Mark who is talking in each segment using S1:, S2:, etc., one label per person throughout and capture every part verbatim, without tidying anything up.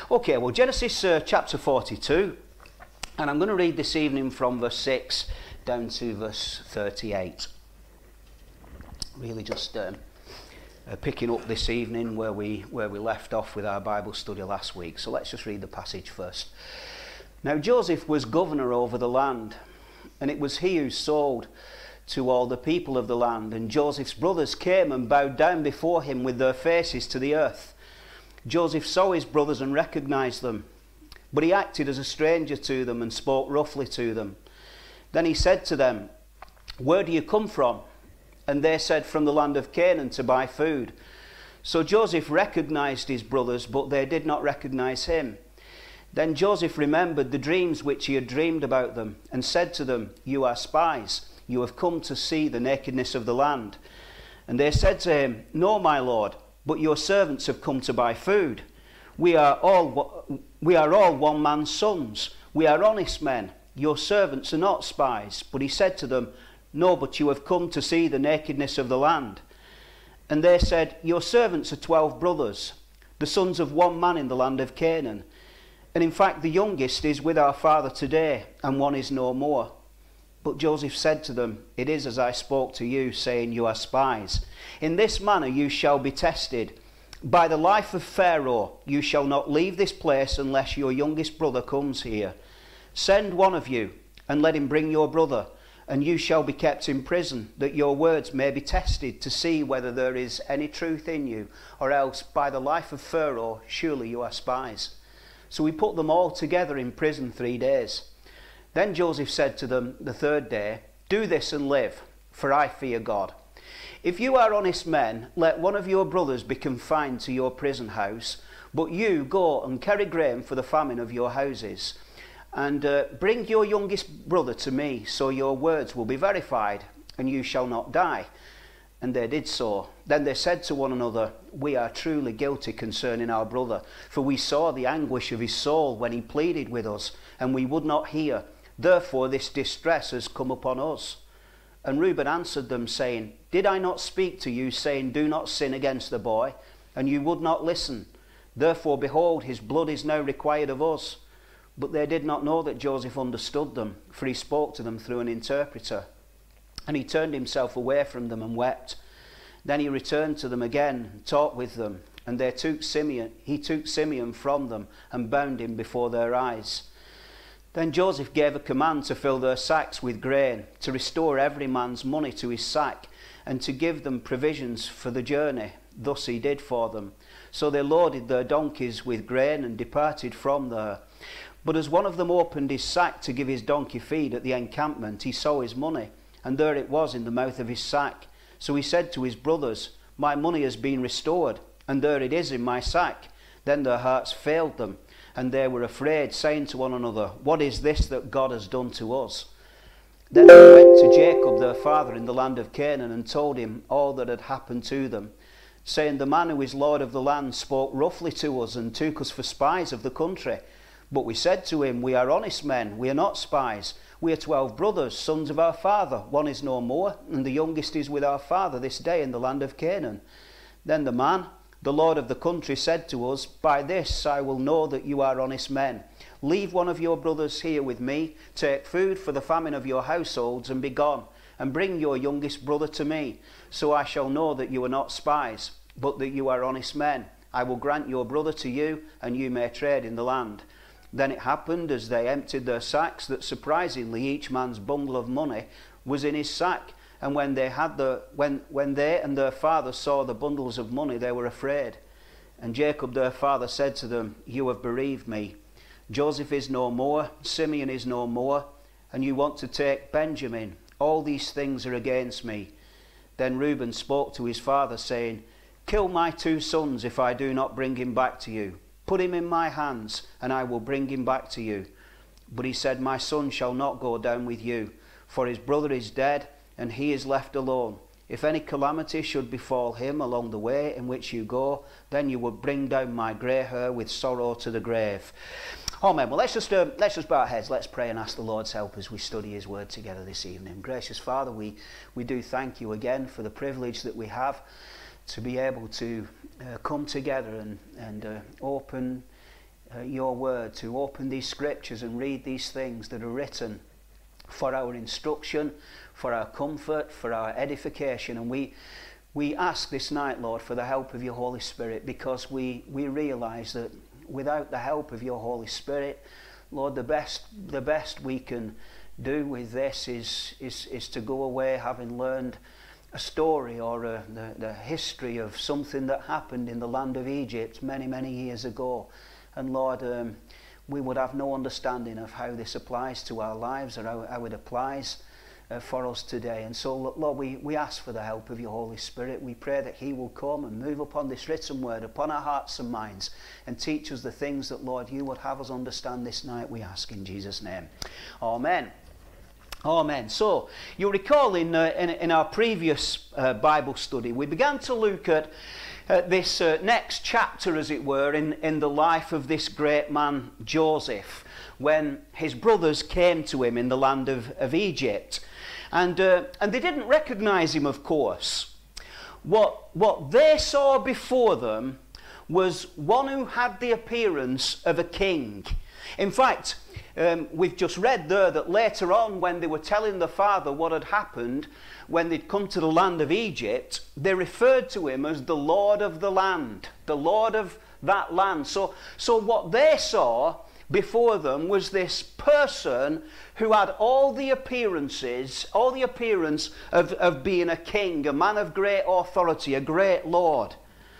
S1: Okay, well, Genesis uh, chapter forty-two, and I'm going to read this evening from verse six down to verse thirty-eight. Really just um, uh, picking up this evening where we, where we left off with our Bible study last week. So let's just read the passage first. Now Joseph was governor over the land, and it was he who sold to all the people of the land. And Joseph's brothers came and bowed down before him with their faces to the earth. Joseph saw his brothers and recognized them, but he acted as a stranger to them and spoke roughly to them. Then he said to them, "Where do you come from?" And they said, "From the land of Canaan to buy food." So Joseph recognized his brothers, but they did not recognize him. Then Joseph remembered the dreams which he had dreamed about them, and said to them, "You are spies. You have come to see the nakedness of the land." And they said to him, "No, my lord, but your servants have come to buy food. We are all we are all one man's sons. We are honest men. Your servants are not spies." But he said to them, "No, but you have come to see the nakedness of the land." And they said, "Your servants are twelve brothers, the sons of one man in the land of Canaan. And in fact the youngest is with our father today, and one is no more." But Joseph said to them, "It is as I spoke to you, saying, you are spies. In this manner you shall be tested. By the life of Pharaoh, you shall not leave this place unless your youngest brother comes here. Send one of you, and let him bring your brother, and you shall be kept in prison, that your words may be tested, to see whether there is any truth in you, or else by the life of Pharaoh, surely you are spies." So we put them all together in prison three days. Then Joseph said to them the third day, "Do this and live, for I fear God. If you are honest men, let one of your brothers be confined to your prison house, but you go and carry grain for the famine of your houses. And uh, bring your youngest brother to me, so your words will be verified, and you shall not die." And they did so. Then they said to one another, "We are truly guilty concerning our brother, for we saw the anguish of his soul when he pleaded with us, and we would not hear. Therefore this distress has come upon us." And Reuben answered them, saying, "Did I not speak to you, saying, do not sin against the boy? And you would not listen. Therefore, behold, his blood is now required of us." But they did not know that Joseph understood them, for he spoke to them through an interpreter. And he turned himself away from them and wept. Then he returned to them again, and talked with them. And they took Simeon, he took Simeon from them, and bound him before their eyes. Then Joseph gave a command to fill their sacks with grain, to restore every man's money to his sack, and to give them provisions for the journey. Thus he did for them. So they loaded their donkeys with grain and departed from there. But as one of them opened his sack to give his donkey feed at the encampment, he saw his money, and there it was in the mouth of his sack. So he said to his brothers, "My money has been restored, and there it is in my sack." Then their hearts failed them, and they were afraid, saying to one another, "What is this that God has done to us?" Then they went to Jacob their father in the land of Canaan, and told him all that had happened to them, saying, "The man who is Lord of the land spoke roughly to us, and took us for spies of the country. But we said to him, we are honest men, we are not spies. We are twelve brothers, sons of our father. One is no more, and the youngest is with our father this day in the land of Canaan." Then the man, the lord of the country, said to us, "By this I will know that you are honest men. Leave one of your brothers here with me, take food for the famine of your households, and be gone, and bring your youngest brother to me. So I shall know that you are not spies, but that you are honest men. I will grant your brother to you, and you may trade in the land." Then it happened, as they emptied their sacks, that surprisingly each man's bundle of money was in his sack. And when they had the when when they and their father saw the bundles of money, they were afraid. And Jacob their father said to them, "You have bereaved me. Joseph is no more, Simeon is no more, and you want to take Benjamin. All these things are against me." Then Reuben spoke to his father, saying, "Kill my two sons if I do not bring him back to you. Put him in my hands, and I will bring him back to you." But he said, "My son shall not go down with you, for his brother is dead, and he is left alone. If any calamity should befall him along the way in which you go, then you will bring down my grey hair with sorrow to the grave." Amen. Well, let's just uh, let's just bow our heads. Let's pray and ask the Lord's help as we study his word together this evening. Gracious Father, we we do thank you again for the privilege that we have to be able to uh, come together and, and uh, open uh, your word, to open these scriptures and read these things that are written for our instruction, for our comfort, for our edification. And we we ask this night, Lord, for the help of your Holy Spirit, because we, we realize that without the help of your Holy Spirit, Lord, the best the best we can do with this is is, is to go away having learned a story or a, the, the history of something that happened in the land of Egypt many, many years ago. And Lord, um, we would have no understanding of how this applies to our lives or how, how it applies uh, for us today. And so, Lord, we, we ask for the help of your Holy Spirit. We pray that he will come and move upon this written word, upon our hearts and minds, and teach us the things that, Lord, you would have us understand this night, we ask in Jesus' name. Amen. Amen. So, you recall in, uh, in, in our previous uh, Bible study, we began to look at uh, this uh, next chapter, as it were, in, in the life of this great man, Joseph, when his brothers came to him in the land of, of Egypt. And, uh, and they didn't recognize him, of course. What, what they saw before them was one who had the appearance of a king. In fact, Um, we've just read there that later on, when they were telling the father what had happened when they'd come to the land of Egypt, they referred to him as the Lord of the land, the Lord of that land. So, so what they saw before them was this person who had all the appearances, all the appearance of, of being a king, a man of great authority, a great lord.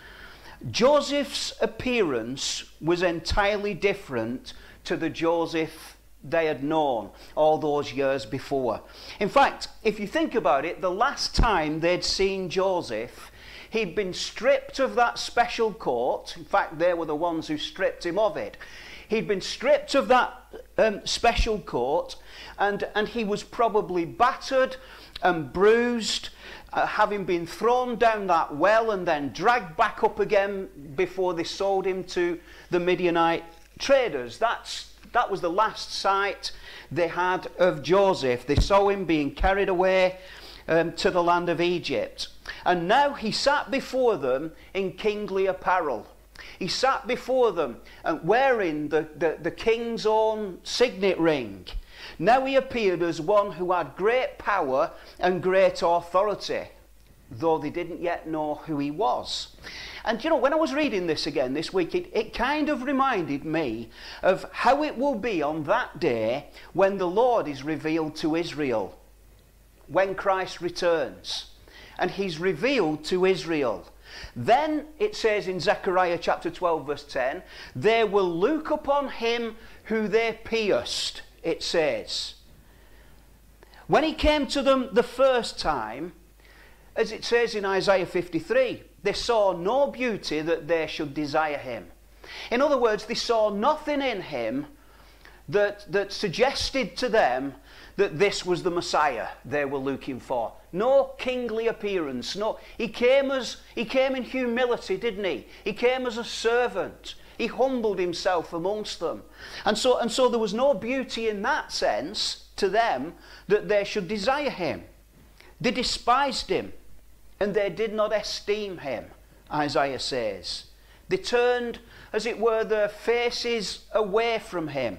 S1: Joseph's appearance was entirely different to the Joseph they had known all those years before. In fact, if you think about it, the last time they'd seen Joseph, he'd been stripped of that special coat. In fact, they were the ones who stripped him of it. He'd been stripped of that um, special coat, and, and he was probably battered and bruised, uh, having been thrown down that well and then dragged back up again before they sold him to the Midianite traders. That's, that was the last sight they had of Joseph. They saw him being carried away um, to the land of Egypt. And now he sat before them in kingly apparel. He sat before them and wearing the, the, the king's own signet ring. Now he appeared as one who had great power and great authority, though they didn't yet know who he was. And you know, when I was reading this again this week, it, it kind of reminded me of how it will be on that day when the Lord is revealed to Israel, when Christ returns. And he's revealed to Israel. Then it says in Zechariah chapter twelve verse ten, they will look upon him who they pierced, it says. When he came to them the first time, as it says in Isaiah fifty-three, they saw no beauty that they should desire him. In other words, they saw nothing in him that, that suggested to them that this was the Messiah they were looking for. No kingly appearance. No, he came as he came in humility, didn't he? He came as a servant. He humbled himself amongst them. And so, and so there was no beauty in that sense to them that they should desire him. They despised him, and they did not esteem him, Isaiah says. They turned, as it were, their faces away from him.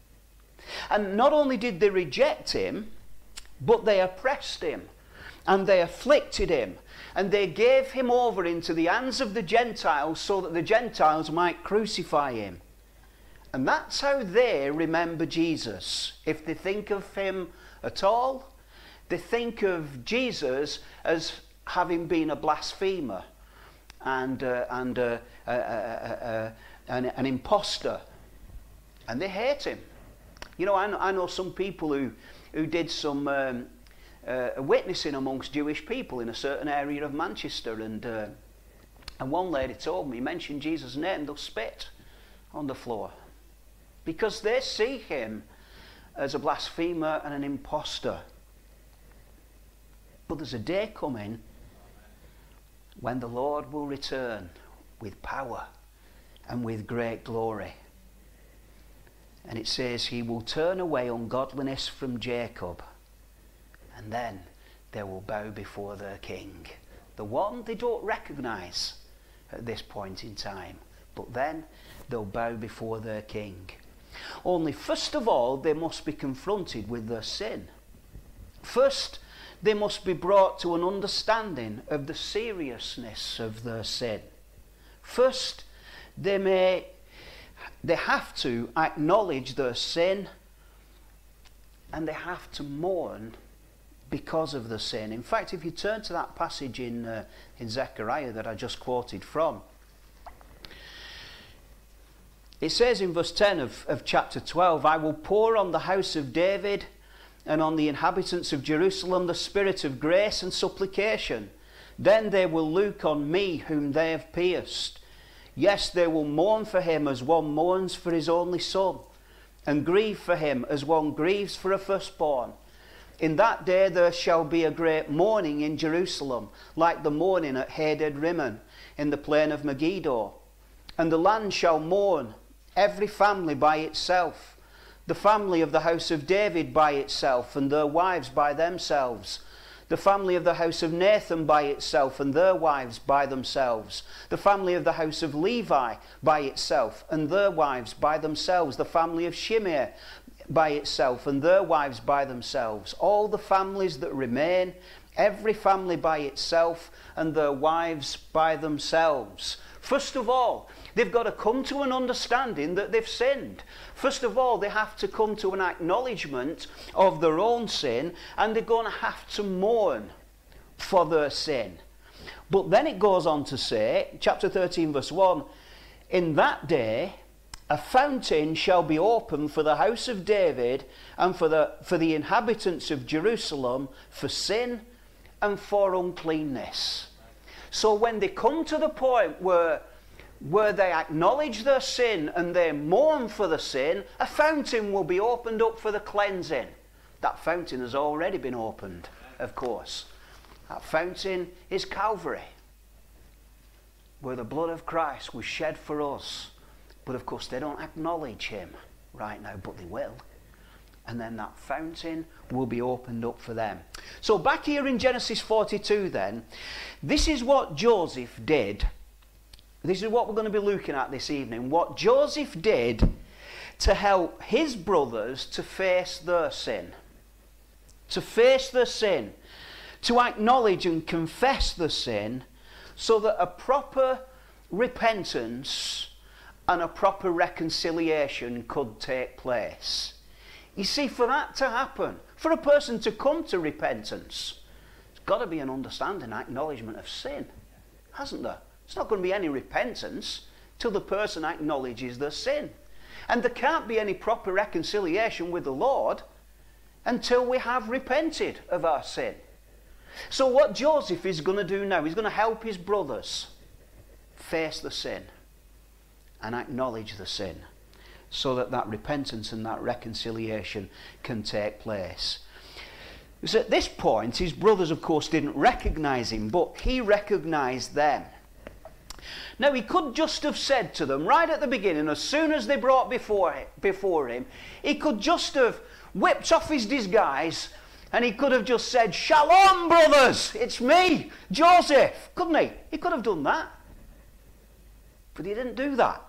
S1: And not only did they reject him, but they oppressed him, and they afflicted him, and they gave him over into the hands of the Gentiles so that the Gentiles might crucify him. And that's how they remember Jesus. If they think of him at all, they think of Jesus as having been a blasphemer and, uh, and uh, uh, uh, uh, an, an imposter. And they hate him. You know, I know, I know some people who, who did some um, uh, witnessing amongst Jewish people in a certain area of Manchester, and uh, and one lady told me, mentioned Jesus' name, they'll spit on the floor because they see him as a blasphemer and an imposter. But there's a day coming when the Lord will return with power and with great glory. And it says he will turn away ungodliness from Jacob, and then they will bow before their king, the one they don't recognize at this point in time. But then they'll bow before their king. Only first of all, they must be confronted with their sin. First, they must be brought to an understanding of the seriousness of their sin. First, they may, they have to acknowledge their sin, and they have to mourn because of the sin. In fact, if you turn to that passage in, uh, in Zechariah that I just quoted from, it says in verse ten of, of chapter twelve, I will pour on the house of David and on the inhabitants of Jerusalem the spirit of grace and supplication. Then they will look on me whom they have pierced. Yes, they will mourn for him as one mourns for his only son, and grieve for him as one grieves for a firstborn. In that day there shall be a great mourning in Jerusalem, like the mourning at Hadad Rimmon in the plain of Megiddo. And the land shall mourn, every family by itself, the family of the house of David by itself, and their wives by themselves, the family of the house of Nathan by itself, and their wives by themselves, the family of the house of Levi by itself, and their wives by themselves, the family of Shimei by itself, and their wives by themselves, all the families that remain, every family by itself, and their wives by themselves. First of all, they've got to come to an understanding that they've sinned. First of all, they have to come to an acknowledgement of their own sin, and they're going to have to mourn for their sin. But then it goes on to say, chapter thirteen verse one, in that day a fountain shall be opened for the house of David and for the, for the inhabitants of Jerusalem for sin and for uncleanness. So when they come to the point where, where they acknowledge their sin and they mourn for the sin, a fountain will be opened up for the cleansing. That fountain has already been opened, of course. That fountain is Calvary, where the blood of Christ was shed for us. But of course they don't acknowledge him right now, but they will. And then that fountain will be opened up for them. So back here in Genesis forty-two then, this is what Joseph did. This is what we're going to be looking at this evening. What Joseph did to help his brothers to face their sin. To face their sin. To acknowledge and confess the sin, so that a proper repentance and a proper reconciliation could take place. You see, for that to happen, for a person to come to repentance, there's got to be an understanding, acknowledgement of sin, hasn't there? There's not going to be any repentance till the person acknowledges their sin. And there can't be any proper reconciliation with the Lord until we have repented of our sin. So what Joseph is going to do now, he's going to help his brothers face the sin and acknowledge the sin, so that that repentance and that reconciliation can take place. Because at this point, his brothers, of course, didn't recognize him, but he recognized them. Now, he could just have said to them, right at the beginning, as soon as they brought before him, before him, he could just have whipped off his disguise, and he could have just said, Shalom, brothers, it's me, Joseph, couldn't he? He could have done that. But he didn't do that.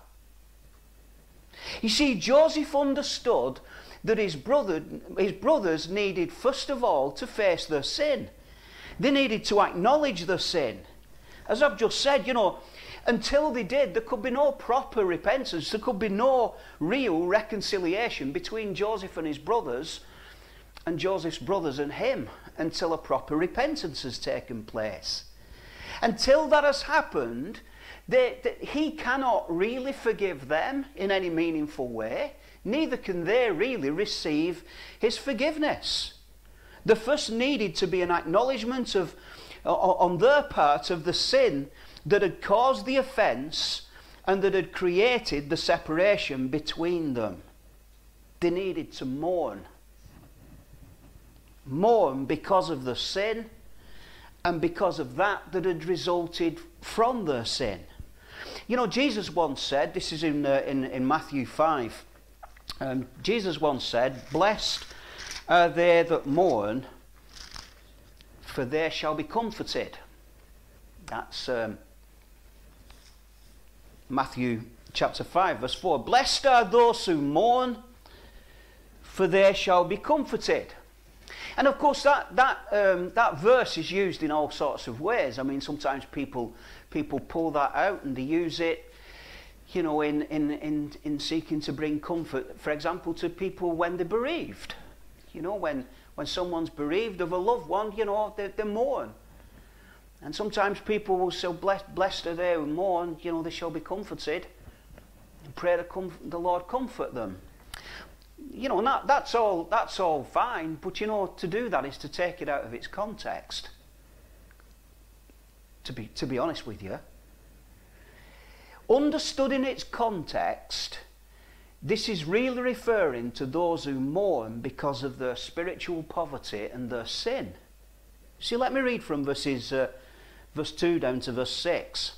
S1: You see, Joseph understood that his, brother, his brothers needed, first of all, to face their sin. They needed to acknowledge their sin. As I've just said, you know, until they did, there could be no proper repentance. There could be no real reconciliation between Joseph and his brothers, and Joseph's brothers and him, until a proper repentance has taken place. Until that has happened, They, they, he cannot really forgive them in any meaningful way. Neither can they really receive his forgiveness. There first needed to be an acknowledgement of, on their part, of the sin that had caused the offence and that had created the separation between them. They needed to mourn. Mourn because of the sin and because of that that had resulted from their sin. You know, Jesus once said, this is in, uh, in, in Matthew five, um, Jesus once said, blessed are they that mourn, for they shall be comforted. That's um, Matthew chapter five, verse four. Blessed are those who mourn, for they shall be comforted. And of course that, that, um, that verse is used in all sorts of ways. I mean, sometimes people, people pull that out and they use it, you know, in, in, in, in seeking to bring comfort, for example, to people when they're bereaved. You know, when, when someone's bereaved of a loved one, you know, they, they mourn. And sometimes people will say, blessed, blessed are they who mourn, you know, they shall be comforted. And pray the, comf- the Lord comfort them. You know, and that, that's all that's all fine, but you know, to do that is to take it out of its context. To be to be honest with you. Understood in its context, this is really referring to those who mourn because of their spiritual poverty and their sin. See, let me read from verses uh, verse two down to verse six.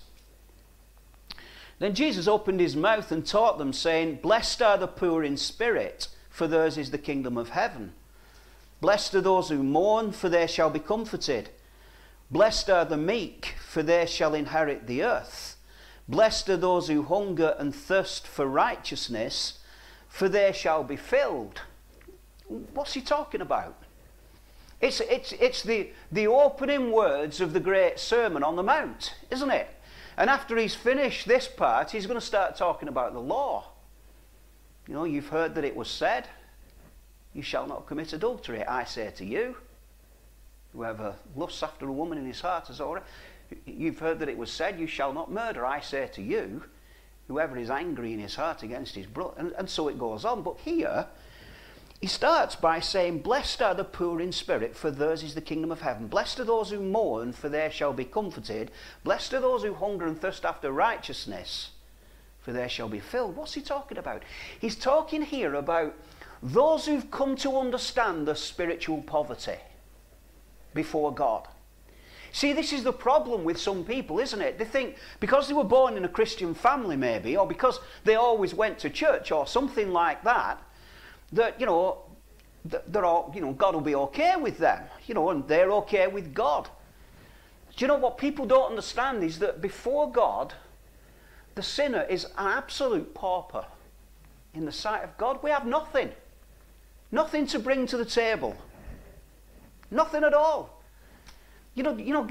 S1: Then Jesus opened his mouth and taught them, saying, Blessed are the poor in spirit, for theirs is the kingdom of heaven. Blessed are those who mourn, for they shall be comforted. Blessed are the meek, for they shall inherit the earth. Blessed are those who hunger and thirst for righteousness, for they shall be filled. What's he talking about? It's, it's, it's the, the opening words of the great Sermon on the Mount, isn't it? And after he's finished this part, he's going to start talking about the law. You know, you've heard that it was said, you shall not commit adultery. I say to you, whoever lusts after a woman in his heart has already... You've heard that it was said, you shall not murder. I say to you, whoever is angry in his heart against his brother. And, and so it goes on. But here, he starts by saying, Blessed are the poor in spirit, for theirs is the kingdom of heaven. Blessed are those who mourn, for they shall be comforted. Blessed are those who hunger and thirst after righteousness, for they shall be filled. What's he talking about? He's talking here about those who've come to understand their spiritual poverty before God. See, this is the problem with some people, isn't it? They think because they were born in a Christian family maybe, or because they always went to church or something like that, that, you know, they're all, you know, God will be okay with them, you know, and they're okay with God. Do you know what people don't understand is that before God, the sinner is an absolute pauper in the sight of God. We have nothing. Nothing to bring to the table. Nothing at all. You know, you know,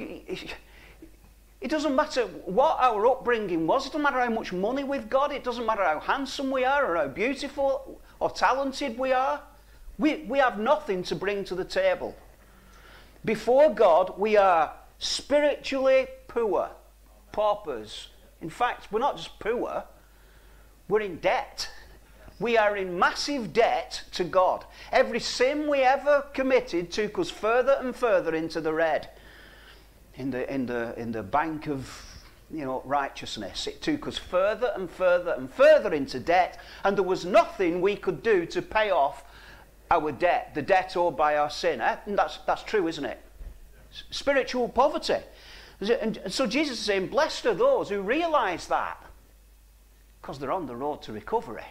S1: it doesn't matter what our upbringing was. It doesn't matter how much money we've got. It doesn't matter how handsome we are or how beautiful or talented we are. We, we have nothing to bring to the table. Before God, we are spiritually poor, paupers. In fact, we're not just poor, we're in debt. We are in massive debt to God. Every sin we ever committed took us further and further into the red. In the, in the, in the bank of, you know, righteousness. It took us further and further and further into debt, and there was nothing we could do to pay off our debt, the debt owed by our sin. Eh? And that's, that's true, isn't it? S- spiritual poverty. And so Jesus is saying, blessed are those who realise that, because they're on the road to recovery.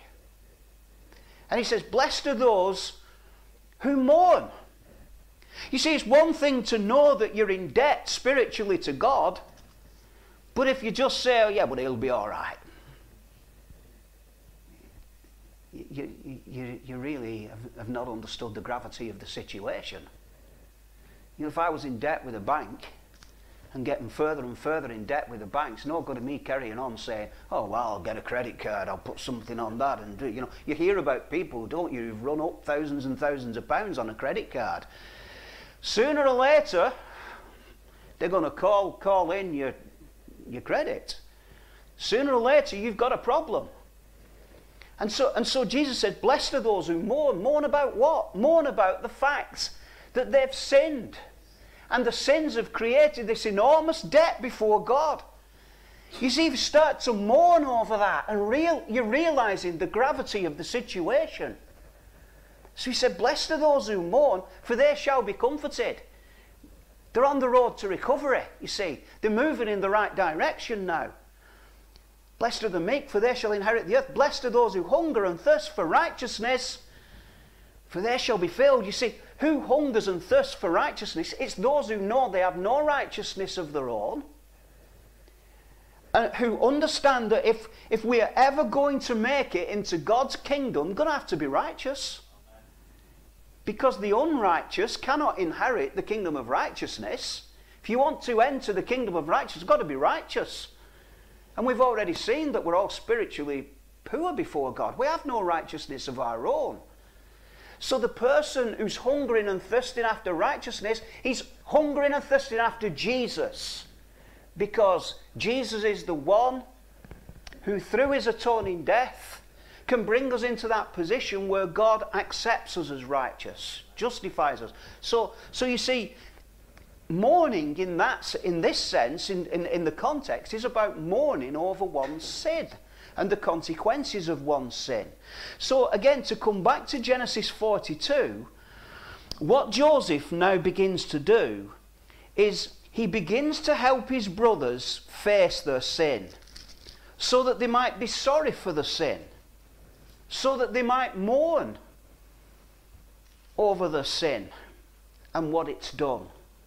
S1: And he says, blessed are those who mourn. You see, it's one thing to know that you're in debt spiritually to God, but if you just say, oh yeah, but he'll be all right, you, you, you really have, have not understood the gravity of the situation. You know, if I was in debt with a bank and getting further and further in debt with the bank, it's no good of me carrying on saying, oh, well, I'll get a credit card, I'll put something on that and do, you know. You hear about people, don't you, who've run up thousands and thousands of pounds on a credit card. Sooner or later, they're going to call call in your, your credit. Sooner or later, you've got a problem. And so, and so Jesus said, blessed are those who mourn. Mourn about what? Mourn about the fact that they've sinned. And the sins have created this enormous debt before God. You see, if you start to mourn over that, and real, you're realizing the gravity of the situation. So he said, blessed are those who mourn, for they shall be comforted. They're on the road to recovery, you see. They're moving in the right direction now. Blessed are the meek, for they shall inherit the earth. Blessed are those who hunger and thirst for righteousness, for they shall be filled. You see, who hungers and thirsts for righteousness? It's those who know they have no righteousness of their own, uh, who understand that if, if we are ever going to make it into God's kingdom, we're going to have to be righteous. Because the unrighteous cannot inherit the kingdom of righteousness. If you want to enter the kingdom of righteousness, you've got to be righteous. And we've already seen that we're all spiritually poor before God. We have no righteousness of our own. So the person who's hungering and thirsting after righteousness, he's hungering and thirsting after Jesus. Because Jesus is the one who, through his atoning death, can bring us into that position where God accepts us as righteous, justifies us. So, so you see, mourning in that, in this sense, in, in, in the context, is about mourning over one's sin and the consequences of one's sin. So again, to come back to Genesis forty-two, what Joseph now begins to do is he begins to help his brothers face their sin, so that they might be sorry for the sin, so that they might mourn over the sin and what it's done,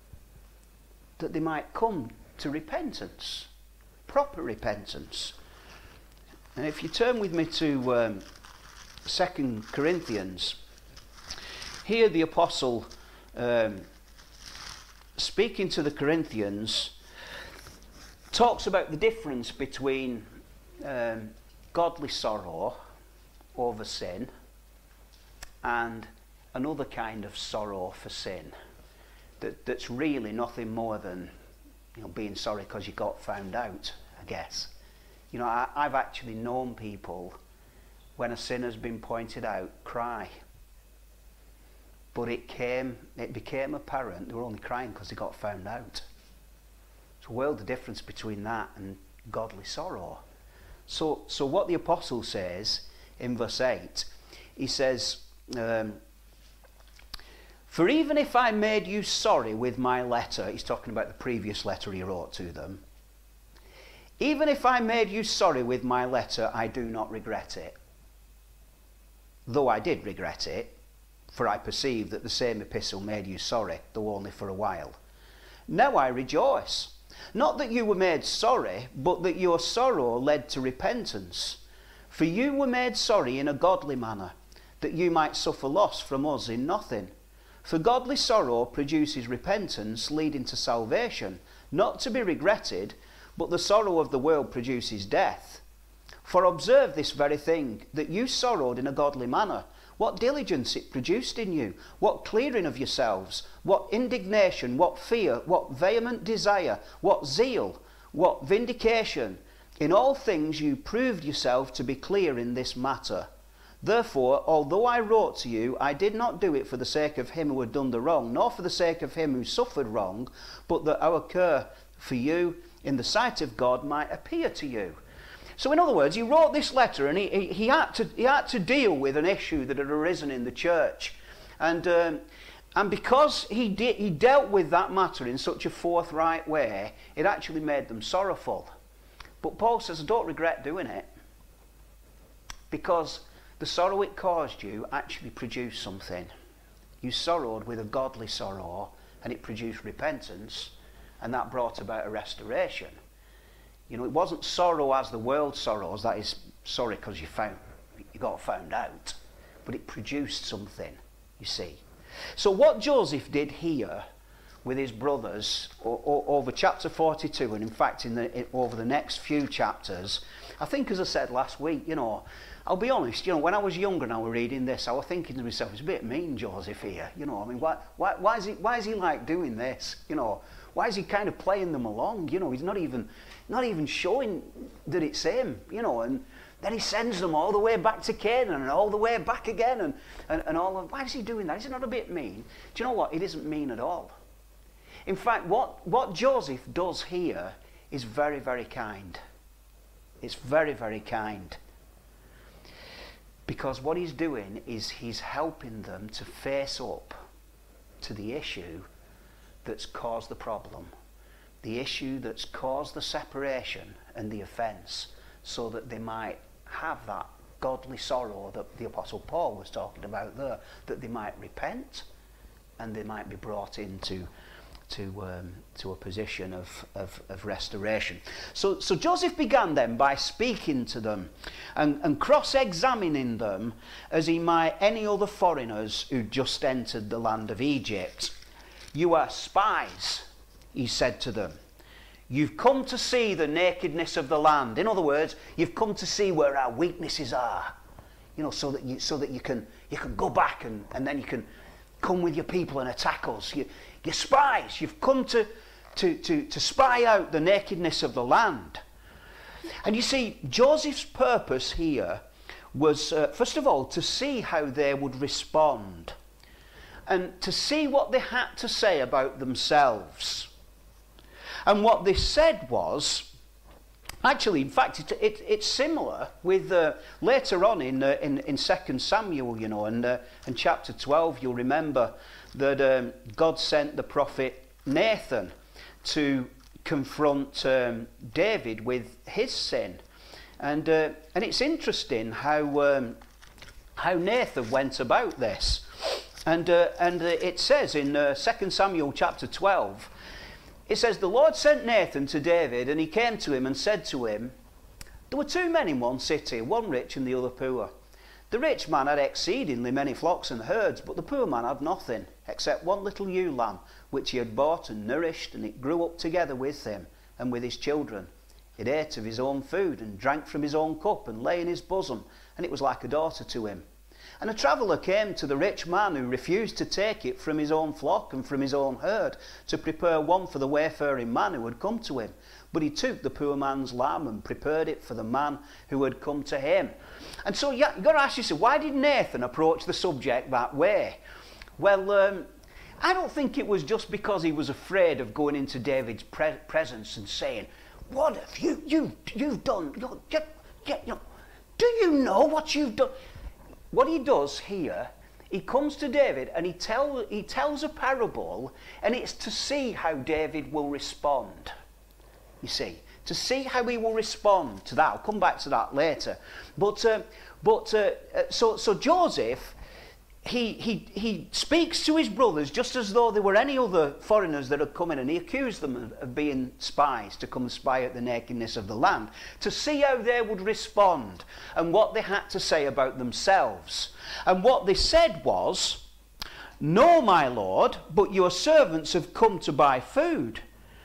S1: that they might come to repentance, proper repentance. And if you turn with me to um, Second Corinthians, here the apostle, um, speaking to the Corinthians, talks about the difference between um, godly sorrow over sin and another kind of sorrow for sin that, that's really nothing more than, you know, being sorry because you got found out, I guess. You know, I, I've actually known people, when a sin has been pointed out, cry. But it came, it became apparent they were only crying because they got found out. It's a world of difference between that and godly sorrow. So, so what the apostle says in verse eight, he says, um, for even if I made you sorry with my letter, he's talking about the previous letter he wrote to them, even if I made you sorry with my letter, I do not regret it. Though I did regret it, for I perceive that the same epistle made you sorry, though only for a while. Now I rejoice, not that you were made sorry, but that your sorrow led to repentance. For you were made sorry in a godly manner, that you might suffer loss from us in nothing. For godly sorrow produces repentance, leading to salvation, not to be regretted, but the sorrow of the world produces death. For observe this very thing, that you sorrowed in a godly manner. What diligence it produced in you, what clearing of yourselves, what indignation, what fear, what vehement desire, what zeal, what vindication. In all things you proved yourself to be clear in this matter. Therefore, although I wrote to you, I did not do it for the sake of him who had done the wrong, nor for the sake of him who suffered wrong, but that our care for you in the sight of God might appear to you. So in other words, he wrote this letter and he, he, he, had, to, he had to deal with an issue that had arisen in the church. And, um, and because he, did, he dealt with that matter in such a forthright way, it actually made them sorrowful. But Paul says, I don't regret doing it, because the sorrow it caused you actually produced something. You sorrowed with a godly sorrow, and it produced repentance, and that brought about a restoration. You know, it wasn't sorrow as the world sorrows, that is sorry because you found you got found out, but it produced something, you see. So what Joseph did here with his brothers o o over chapter forty-two, and in fact in the, in, over the next few chapters, I think, as I said last week, you know, I'll be honest, you know, when I was younger and I was reading this, I was thinking to myself, it's a bit mean, Joseph here, you know, I mean, why, why, why is he, why is he like doing this, you know? Why is he kind of playing them along? You know, he's not even, not even showing that it's him, you know, and then he sends them all the way back to Canaan and all the way back again and, and, and all of, why is he doing that? Is it not a bit mean? Do you know what? It isn't mean at all. In fact, what, what Joseph does here is very, very kind. It's very, very kind. Because what he's doing is he's helping them to face up to the issue that's caused the problem, the issue that's caused the separation and the offence, so that they might have that godly sorrow that the Apostle Paul was talking about there, that they might repent and they might be brought into to um, to a position of, of, of restoration. So, so Joseph began then by speaking to them and, and cross-examining them as he might any other foreigners who just entered the land of Egypt. "You are spies," he said to them. "You've come to see the nakedness of the land." In other words, you've come to see where our weaknesses are, you know, so that you so that you can you can go back and, and then you can come with your people and attack us. You, you're spies. You've come to, to, to, to spy out the nakedness of the land. And you see, Joseph's purpose here was, uh, first of all, to see how they would respond and to see what they had to say about themselves. And what they said was, actually, in fact, it, it, it's similar with uh, later on in, uh, in in Second Samuel, you know, and uh, in chapter twelve, you'll remember that um, God sent the prophet Nathan to confront um, David with his sin, and uh, and it's interesting how um, how Nathan went about this, and uh, and uh, it says in uh, Second Samuel chapter twelve. It says, "The Lord sent Nathan to David, and he came to him and said to him, there were two men in one city, one rich and the other poor. The rich man had exceedingly many flocks and herds, but the poor man had nothing, except one little ewe lamb, which he had bought and nourished, and it grew up together with him and with his children. It ate of his own food, and drank from his own cup, and lay in his bosom, and it was like a daughter to him. And a traveller came to the rich man, who refused to take it from his own flock and from his own herd, to prepare one for the wayfaring man who had come to him. But he took the poor man's lamb and prepared it for the man who had come to him." And so yeah, you've got to ask yourself, why did Nathan approach the subject that way? Well, um, I don't think it was just because he was afraid of going into David's pre presence and saying, "What have you, you, you've done? You, you, you know, do you know what you've done?" What he does here, he comes to David and he, tell, he tells a parable, and it's to see how David will respond. You see, to see how he will respond to that. I'll come back to that later. But, uh, but uh, so, so Joseph, he, he, he speaks to his brothers just as though they were any other foreigners that had come in, and he accused them of, of being spies to come and spy out the nakedness of the land, to see how they would respond and what they had to say about themselves. And what they said was, "No, my lord, but your servants have come to buy food.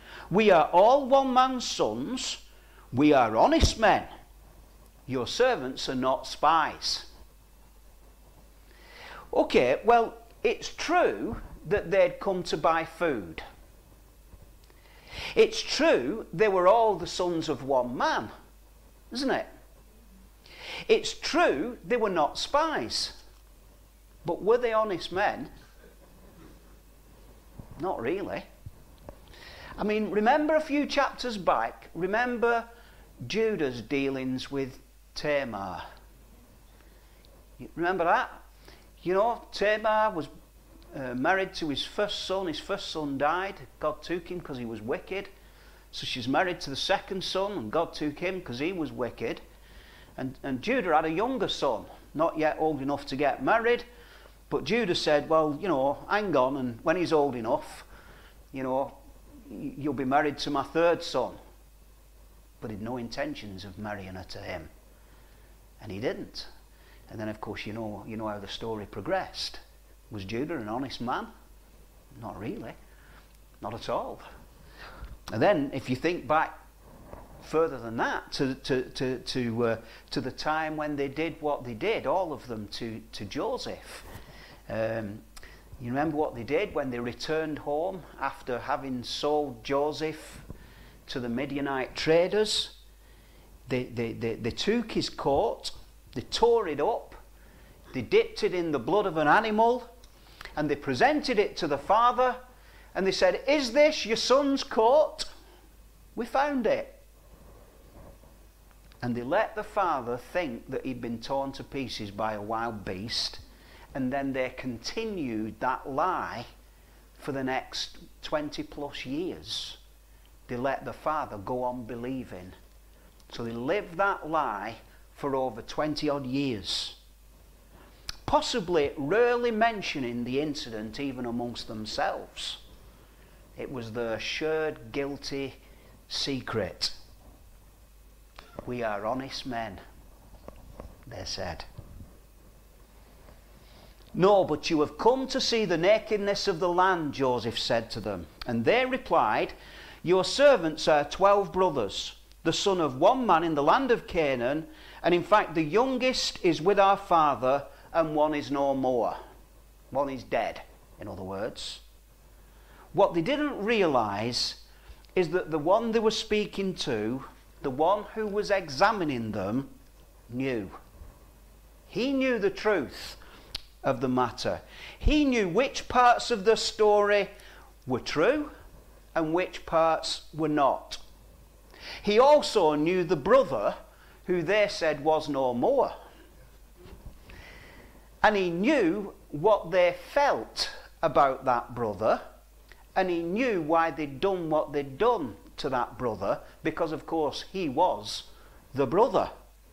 S1: We are all one man's sons. We are honest men. Your servants are not spies." Okay, well, it's true that they'd come to buy food. It's true they were all the sons of one man, isn't it? It's true they were not spies. But were they honest men? Not really. I mean, remember a few chapters back, remember Judah's dealings with Tamar. You remember that? You know, Tamar was uh, married to his first son. His first son died. God took him because he was wicked. So she's married to the second son, and God took him because he was wicked. And, and Judah had a younger son, not yet old enough to get married. But Judah said, well, you know, hang on, and when he's old enough, you know, you'll be married to my third son. But he'd no intentions of marrying her to him. And he didn't. And then, of course, you know, you know how the story progressed. Was Judah an honest man? Not really. Not at all. And then, if you think back further than that, to, to, to, to, uh, to the time when they did what they did, all of them to, to Joseph. Um, you remember what they did when they returned home after having sold Joseph to the Midianite traders? They, they, they, they took his coat, they tore it up, they dipped it in the blood of an animal, and they presented it to the father, and they said, "Is this your son's coat? We found it." And they let the father think that he'd been torn to pieces by a wild beast, and then they continued that lie for the next twenty plus years. They let the father go on believing. So they lived that lie for over twenty odd years, possibly rarely mentioning the incident even amongst themselves. It was their shared guilty secret. We are honest men, they said. No, but you have come to see the nakedness of the land, Joseph said to them. And they replied, your servants are twelve brothers, the son of one man in the land of Canaan, and in fact the youngest is with our father, and one is no more. One is dead, in other words. What they didn't realise is that the one they were speaking to, the one who was examining them, knew. He knew the truth of the matter. He knew which parts of the story were true and which parts were not. He also knew the brother who they said was no more. And he knew what they felt about that brother, and he knew why they'd done what they'd done to that brother, because of course he was the brother.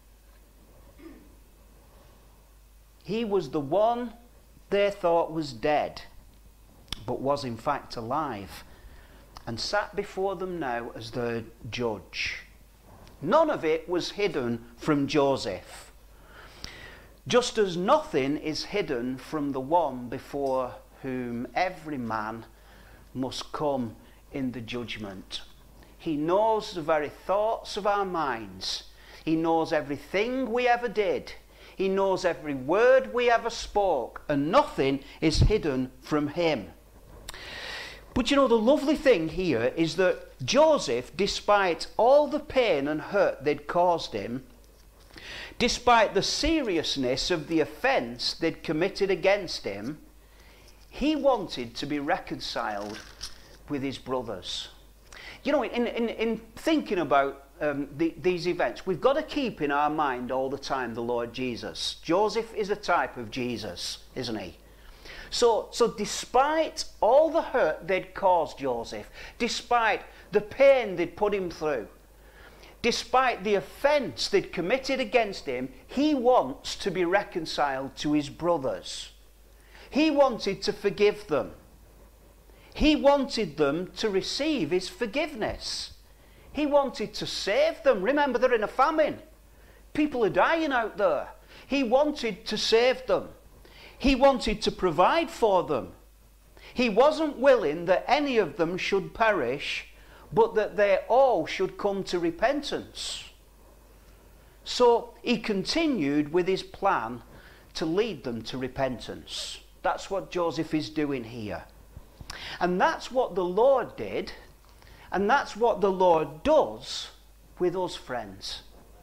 S1: He was the one they thought was dead, but was in fact alive, and sat before them now as their judge. None of it was hidden from Joseph, just as nothing is hidden from the one before whom every man must come in the judgment. He knows the very thoughts of our minds. He knows everything we ever did. He knows every word we ever spoke, and nothing is hidden from him. But you know, the lovely thing here is that Joseph, despite all the pain and hurt they'd caused him, despite the seriousness of the offence they'd committed against him, he wanted to be reconciled with his brothers. You know, in, in, in thinking about um, the, these events, we've got to keep in our mind all the time the Lord Jesus. Joseph is a type of Jesus, isn't he? So, so despite all the hurt they'd caused Joseph, despite the pain they'd put him through, despite the offence they'd committed against him, he wants to be reconciled to his brothers. He wanted to forgive them. He wanted them to receive his forgiveness. He wanted to save them. Remember, they're in a famine. People are dying out there. He wanted to save them. He wanted to provide for them. He wasn't willing that any of them should perish, but that they all should come to repentance. So he continued with his plan to lead them to repentance. That's what Joseph is doing here. And that's what the Lord did, and that's what the Lord does with us, friends.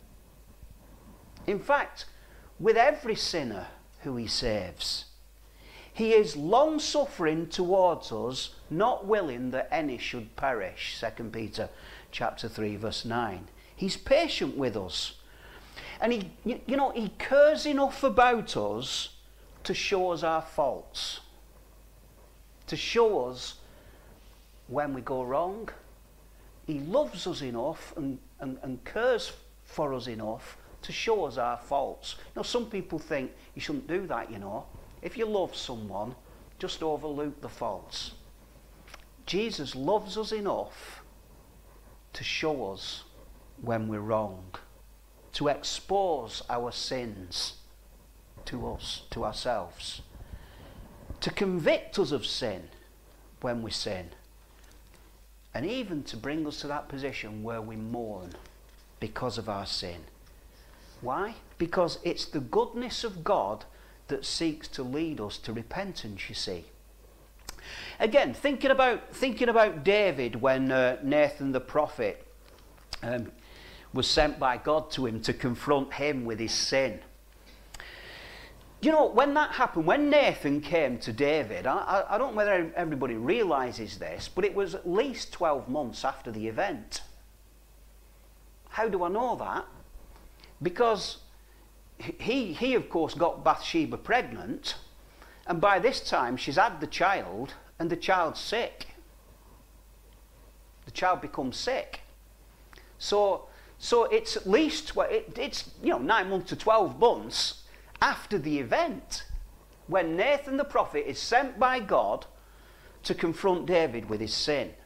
S1: In fact, with every sinner who he saves. He is long-suffering towards us, not willing that any should perish. Second Peter chapter three, verse nine. He's patient with us. And he, you know, he cares enough about us to show us our faults. To show us when we go wrong. He loves us enough and, and, and cares for us enough to show us our faults. You know, some people think you shouldn't do that, you know. If you love someone, just overlook the faults. Jesus loves us enough to show us when we're wrong, to expose our sins to us, to ourselves, to convict us of sin when we sin, and even to bring us to that position where we mourn because of our sin. Why? Because it's the goodness of God that seeks to lead us to repentance, you see. Again, thinking about thinking about David when uh, Nathan the prophet um, was sent by God to him to confront him with his sin. You know, when that happened, when Nathan came to David, I, I, I don't know whether everybody realises this, but it was at least twelve months after the event. How do I know that? Because he, he, of course, got Bathsheba pregnant, and by this time she's had the child, and the child's sick. The child becomes sick. So, so it's at least, it, it's, you know, nine months to twelve months after the event, when Nathan the prophet is sent by God to confront David with his sin.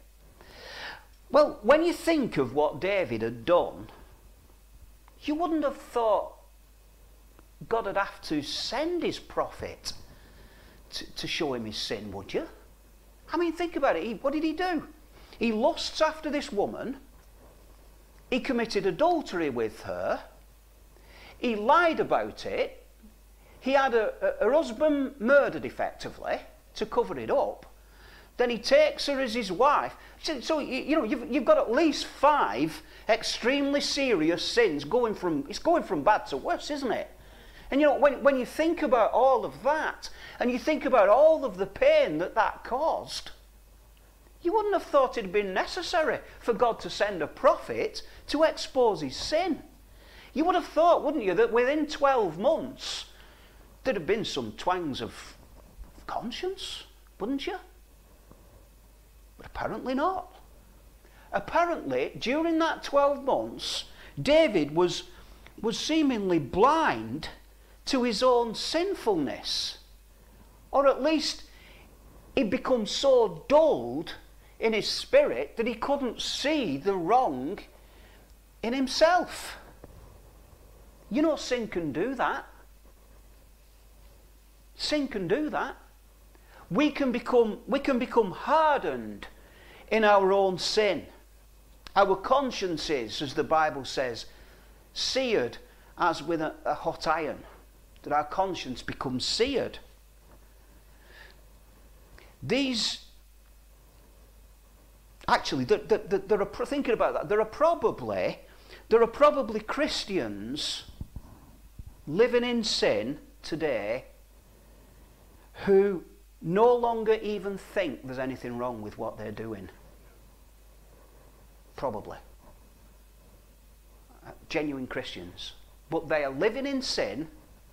S1: Well, when you think of what David had done, you wouldn't have thought God would have to send his prophet to, to show him his sin, would you? I mean, think about it. He, what did he do? He lusts after this woman. He committed adultery with her. He lied about it. He had a, a, her husband murdered effectively to cover it up. Then he takes her as his wife. So, so you, you know, you've, you've got at least five extremely serious sins going from, it's going from bad to worse, isn't it? And you know, when, when you think about all of that, and you think about all of the pain that that caused, you wouldn't have thought it'd been necessary for God to send a prophet to expose his sin. You would have thought, wouldn't you, that within twelve months, there'd have been some twangs of conscience, wouldn't you? But apparently not. Apparently, during that twelve months, David was, was seemingly blind to his own sinfulness. Or at least he'd become so dulled in his spirit that he couldn't see the wrong in himself. You know, sin can do that. Sin can do that. We can become, we can become hardened in our own sin. Our consciences, as the Bible says, seared as with a, a hot iron. That our conscience becomes seared. These, actually, there, there, there are, thinking about that, there are probably, there are probably Christians living in sin today who no longer even think there's anything wrong with what they're doing. Probably. Uh, genuine Christians. But they are living in sin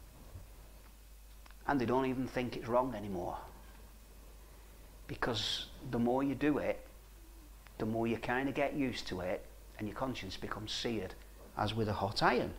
S1: and they don't even think it's wrong anymore. Because the more you do it, the more you kind of get used to it and your conscience becomes seared as with a hot iron.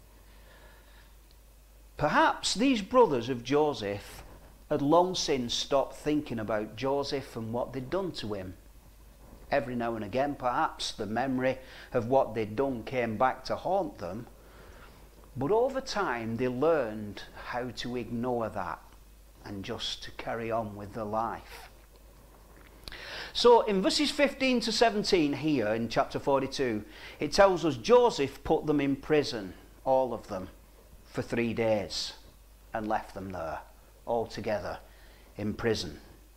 S1: Perhaps these brothers of Joseph had long since stopped thinking about Joseph and what they'd done to him. Every now and again, perhaps, the memory of what they'd done came back to haunt them. But over time, they learned how to ignore that and just to carry on with their life. So in verses fifteen to seventeen here in chapter forty-two, it tells us Joseph put them in prison, all of them, for three days and left them there. All together in prison.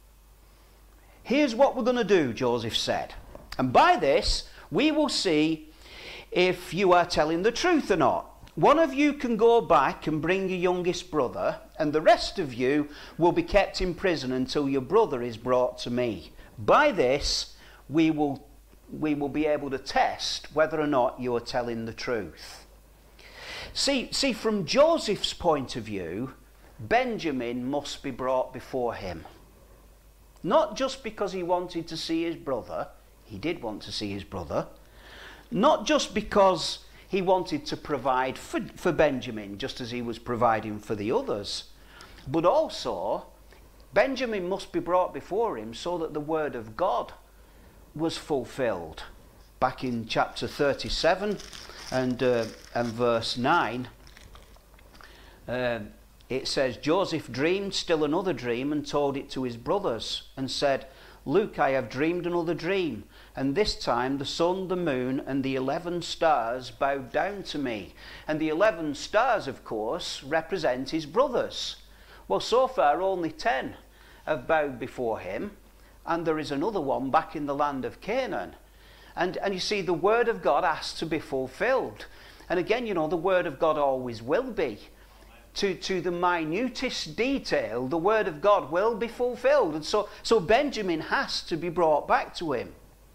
S1: Here's what we're going to do, Joseph said. And by this, we will see if you are telling the truth or not. One of you can go back and bring your youngest brother, and the rest of you will be kept in prison until your brother is brought to me. By this, we will, we will be able to test whether or not you are telling the truth. See, see, from Joseph's point of view, Benjamin must be brought before him. Not just because he wanted to see his brother, he did want to see his brother. Not just because he wanted to provide for, for Benjamin, just as he was providing for the others. But also, Benjamin must be brought before him so that the word of God was fulfilled. Back in chapter thirty-seven and, uh, and verse nine, uh, it says, Joseph dreamed still another dream and told it to his brothers and said, Look, I have dreamed another dream, and this time the sun, the moon, and the eleven stars bowed down to me. And the eleven stars, of course, represent his brothers. Well, so far only ten have bowed before him, and there is another one back in the land of Canaan. And, and you see, the word of God has to be fulfilled. And again, you know, the word of God always will be. To, to the minutest detail, the word of God will be fulfilled. And so, so Benjamin has to be brought back to him.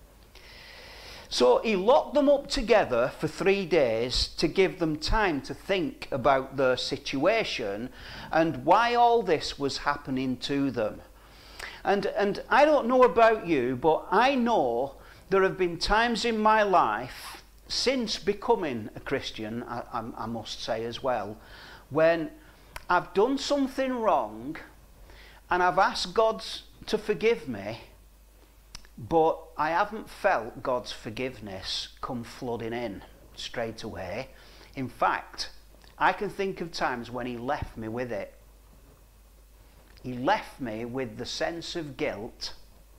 S1: So he locked them up together for three days to give them time to think about their situation and why all this was happening to them. And, and I don't know about you, but I know there have been times in my life, since becoming a Christian, I, I, I must say as well, when I've done something wrong and I've asked God to forgive me, but I haven't felt God's forgiveness come flooding in straight away. In fact, I can think of times when he left me with it. He left me with the sense of guilt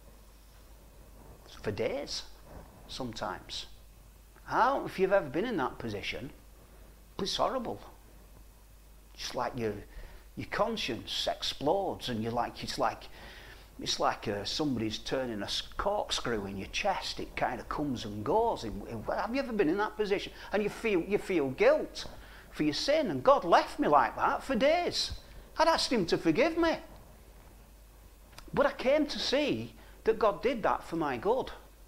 S1: for days, sometimes. I don't know if you've ever been in that position, but it's horrible. Just like your your conscience explodes, and you're like it's like it's like uh, somebody's turning a corkscrew in your chest. It kind of comes and goes. In, in, have you ever been in that position? And you feel you feel guilt for your sin, and God left me like that for days. I'd asked him to forgive me, but I came to see that God did that for my good,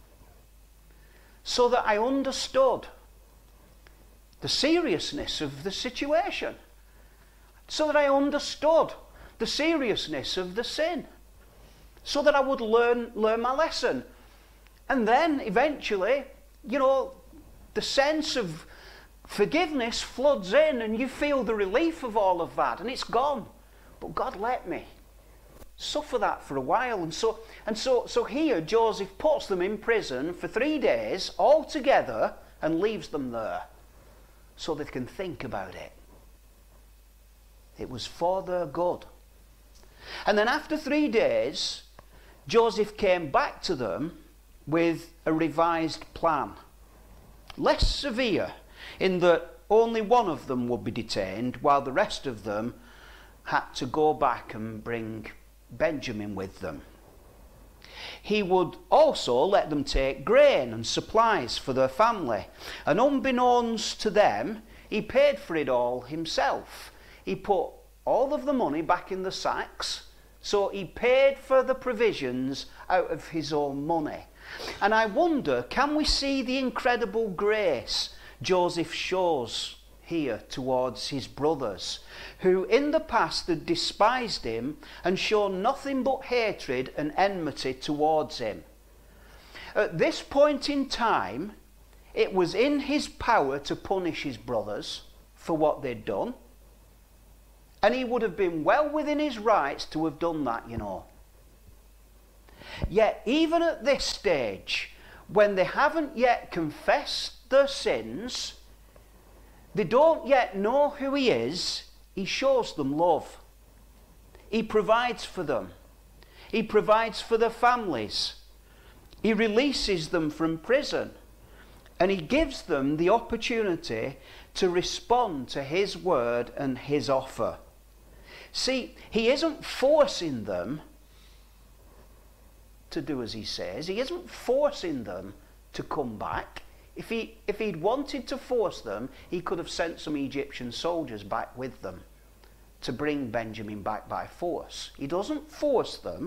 S1: so that I understood the seriousness of the situation, so that I understood the seriousness of the sin, so that I would learn learn my lesson. And then eventually, you know, the sense of forgiveness floods in, and you feel the relief of all of that, and it's gone. But God let me suffer that for a while. And so and so so here Joseph puts them in prison for three days all together and leaves them there so they can think about it. It was for their good. And then after three days, Joseph came back to them with a revised plan, less severe in that only one of them would be detained while the rest of them had to go back and bring Benjamin with them. He would also let them take grain and supplies for their family, and unbeknownst to them, he paid for it all himself. He put all of the money back in the sacks, so he paid for the provisions out of his own money. And I wonder, can we see the incredible grace Joseph shows here towards his brothers, who in the past had despised him and shown nothing but hatred and enmity towards him. At this point in time, it was in his power to punish his brothers for what they'd done, and he would have been well within his rights to have done that, you know. Yet even at this stage, when they haven't yet confessed their sins, they don't yet know who he is, he shows them love. He provides for them. He provides for their families. He releases them from prison. And he gives them the opportunity to respond to his word and his offer. See, he isn't forcing them to do as he says. He isn't forcing them to come back. If he, if he'd wanted to force them, he could have sent some Egyptian soldiers back with them to bring Benjamin back by force. He doesn't force them.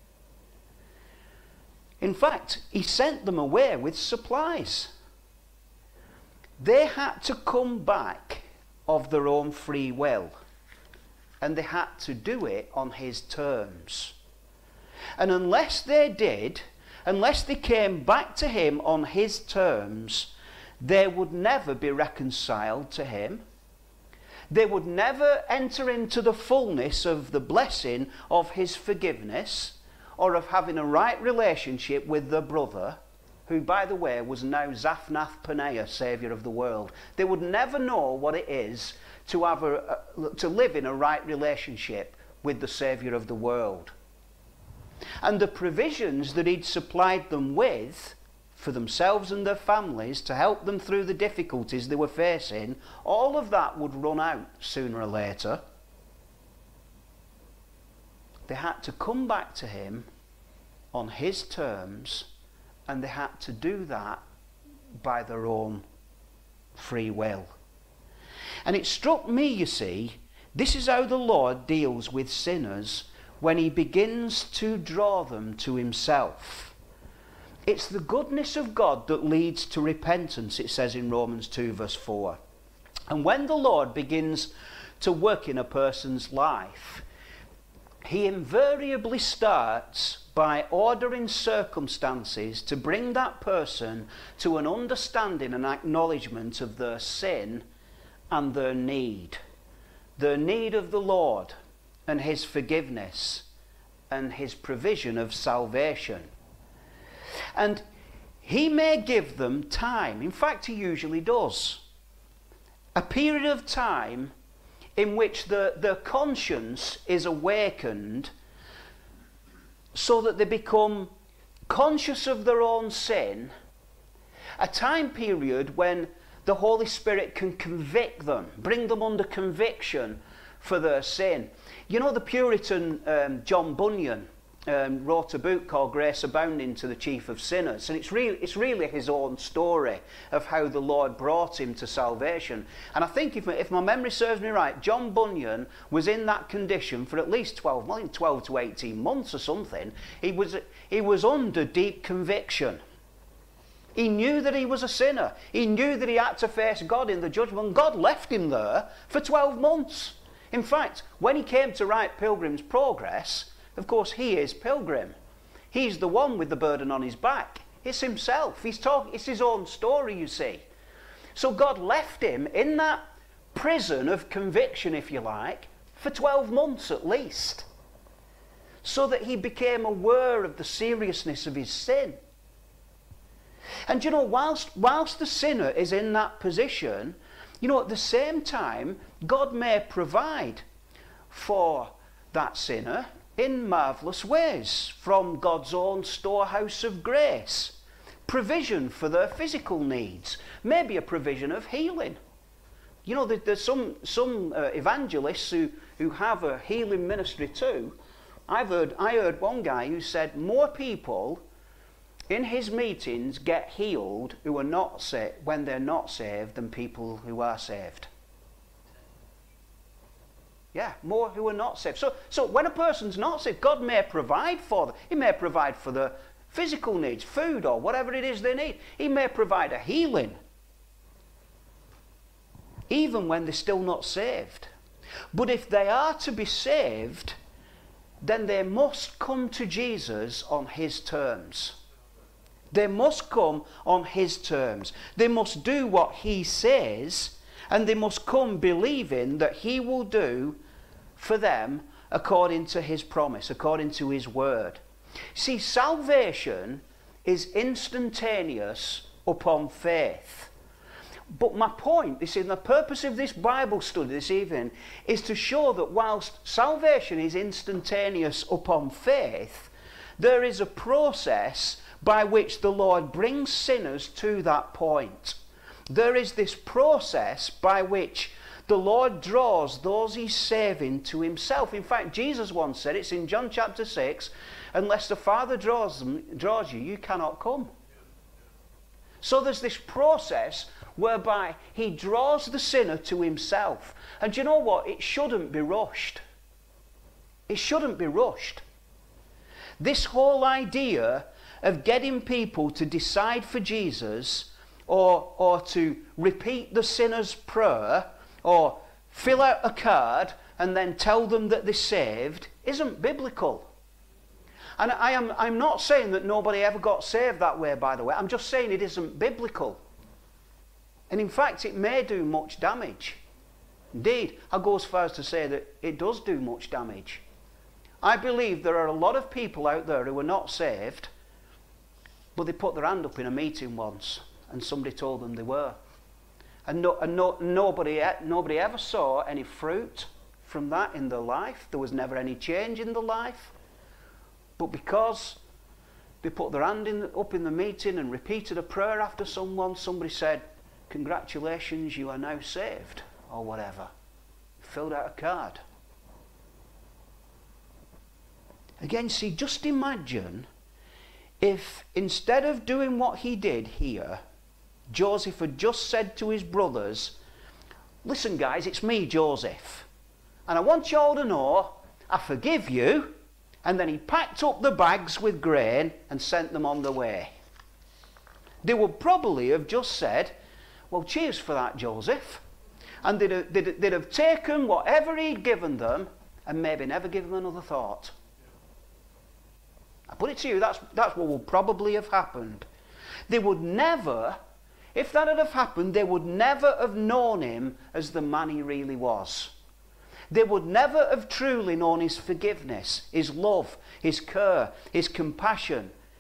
S1: In fact, he sent them away with supplies. They had to come back of their own free will, and they had to do it on his terms. And unless they did, unless they came back to him on his terms, they would never be reconciled to him. They would never enter into the fullness of the blessing of his forgiveness, or of having a right relationship with their brother, who, by the way, was now Zaphnath-Paneah, Saviour of the world. They would never know what it is to have a, a, to live in a right relationship with the Saviour of the world. And the provisions that he'd supplied them with for themselves and their families to help them through the difficulties they were facing, all of that would run out sooner or later. They had to come back to him on his terms, and they had to do that by their own free will. And it struck me, you see, this is how the Lord deals with sinners when he begins to draw them to himself. It's the goodness of God that leads to repentance, it says in Romans two verse four. And when the Lord begins to work in a person's life, he invariably starts by ordering circumstances to bring that person to an understanding and acknowledgement of their sin and their need. Their need of the Lord and his forgiveness and his provision of salvation. And he may give them time. In fact, he usually does. A period of time in which the, their conscience is awakened so that they become conscious of their own sin. A time period when the Holy Spirit can convict them, bring them under conviction for their sin. You know, the Puritan um, John Bunyan um, wrote a book called Grace Abounding to the Chief of Sinners, and it's really, it's really his own story of how the Lord brought him to salvation. And I think, if, if my memory serves me right, John Bunyan was in that condition for at least twelve, well, twelve to eighteen months or something. He was, he was under deep conviction. He knew that he was a sinner. He knew that he had to face God in the judgment. And God left him there for twelve months. In fact, when he came to write Pilgrim's Progress, of course he is Pilgrim. He's the one with the burden on his back. It's himself. He's talking, it's his own story, you see. So God left him in that prison of conviction, if you like, for twelve months at least, so that he became aware of the seriousness of his sin. And you know, whilst, whilst the sinner is in that position, you know, at the same time, God may provide for that sinner in marvellous ways from God's own storehouse of grace. Provision for their physical needs, maybe a provision of healing. You know, there's some, some uh, evangelists who, who have a healing ministry too. I've heard, I heard one guy who said more people in his meetings get healed who are not sa- when they're not saved than people who are saved. Yeah, more who are not saved. So, so when a person's not saved, God may provide for them. He may provide for their physical needs, food or whatever it is they need. He may provide a healing, even when they're still not saved. But if they are to be saved, then they must come to Jesus on his terms. They must come on his terms. They must do what he says, and they must come believing that he will do for them according to his promise, according to his word. See, salvation is instantaneous upon faith. But my point, this is the purpose of this Bible study this evening, is to show that whilst salvation is instantaneous upon faith, there is a process by which the Lord brings sinners to that point. There is this process by which the Lord draws those he's saving to himself. In fact, Jesus once said, it's in John chapter six, unless the Father draws them, draws you, you cannot come. So there's this process whereby he draws the sinner to himself. And you know what? It shouldn't be rushed. It shouldn't be rushed. This whole idea of getting people to decide for Jesus, or, or to repeat the sinner's prayer, or fill out a card and then tell them that they're saved, isn't biblical. And I am, I'm not saying that nobody ever got saved that way, by the way. I'm just saying it isn't biblical. And in fact, it may do much damage. Indeed, I go as far as to say that it does do much damage. I believe there are a lot of people out there who are not saved, but they put their hand up in a meeting once and somebody told them they were. And, no, and no, nobody, nobody ever saw any fruit from that in their life. There was never any change in their life. But because they put their hand in, up in the meeting and repeated a prayer after someone, somebody said, "Congratulations, you are now saved," or whatever. Filled out a card. Again, see, just imagine if instead of doing what he did here, Joseph had just said to his brothers, "Listen guys, it's me, Joseph, and I want you all to know I forgive you," and then he packed up the bags with grain and sent them on their way. They would probably have just said, "Well, cheers for that, Joseph," and they'd have, they'd, they'd have taken whatever he'd given them and maybe never given them another thought. I put it to you, that's, that's what would probably have happened. They would never, if that had have happened, they would never have known him as the man he really was. They would never have truly known his forgiveness, his love, his care, his compassion,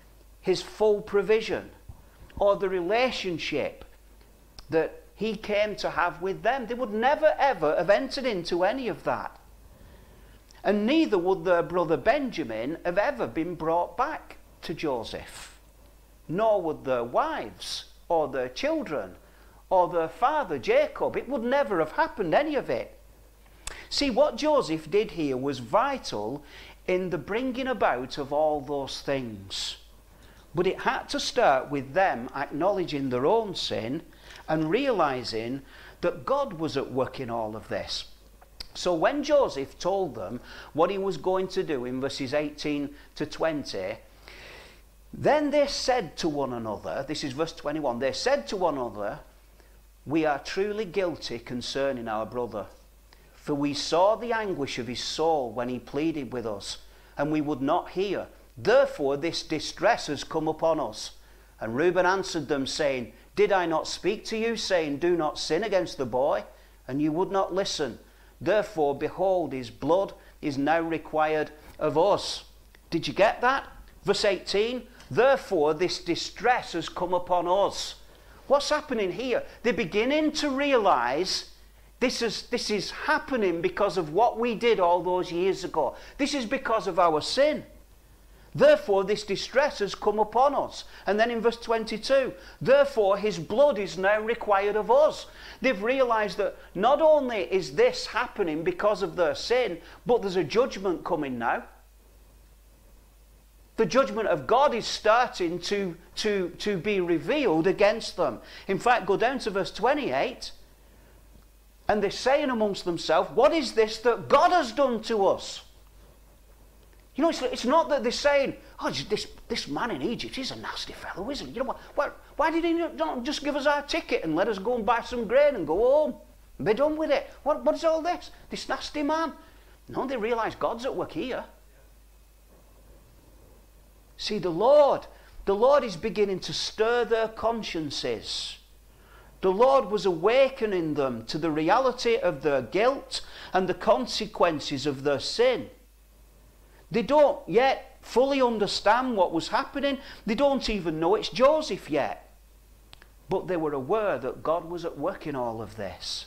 S1: his full provision or the relationship that he came to have with them. They would never ever have entered into any of that. And neither would their brother Benjamin have ever been brought back to Joseph, nor would their wives or their children or their father Jacob. It would never have happened, any of it. See, what Joseph did here was vital in the bringing about of all those things. But it had to start with them acknowledging their own sin and realizing that God was at work in all of this. So when Joseph told them what he was going to do in verses eighteen to twenty, then they said to one another, this is verse twenty-one, they said to one another, "We are truly guilty concerning our brother. For we saw the anguish of his soul when he pleaded with us, and we would not hear. Therefore this distress has come upon us." And Reuben answered them, saying, "Did I not speak to you, saying, do not sin against the boy? And you would not listen. Therefore, behold, his blood is now required of us." Did you get that? Verse eighteen, therefore this distress has come upon us. What's happening here? They're beginning to realize this is, this is happening because of what we did all those years ago. This is because of our sin. Therefore this distress has come upon us. And then in verse twenty-two, therefore his blood is now required of us. They've realized that not only is this happening because of their sin, but there's a judgment coming now. The judgment of God is starting to, to, to be revealed against them. In fact, go down to verse twenty-eight. And they're saying amongst themselves, what is this that God has done to us? You know, it's, it's not that they're saying, oh, this, this man in Egypt, he's a nasty fellow, isn't he? You know what? Why, why did he not just give us our ticket and let us go and buy some grain and go home and be done with it? What, what is all this? This nasty man? No, they realise God's at work here. See, the Lord, the Lord is beginning to stir their consciences. The Lord was awakening them to the reality of their guilt and the consequences of their sin. They don't yet fully understand what was happening. They don't even know it's Joseph yet. But they were aware that God was at work in all of this.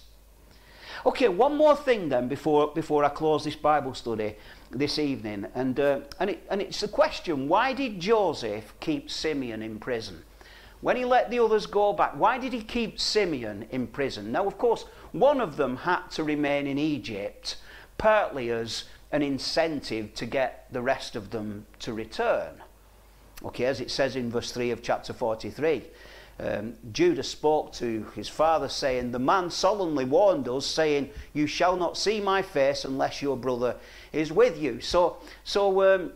S1: Okay, one more thing then before, before I close this Bible study this evening. And, uh, and, it, and it's the question, why did Joseph keep Simeon in prison? When he let the others go back, why did he keep Simeon in prison? Now, of course, one of them had to remain in Egypt, partly as an incentive to get the rest of them to return. Okay, as it says in verse three of chapter forty-three, um, Judah spoke to his father, saying, "The man solemnly warned us, saying, you shall not see my face unless your brother is with you." So, so, um,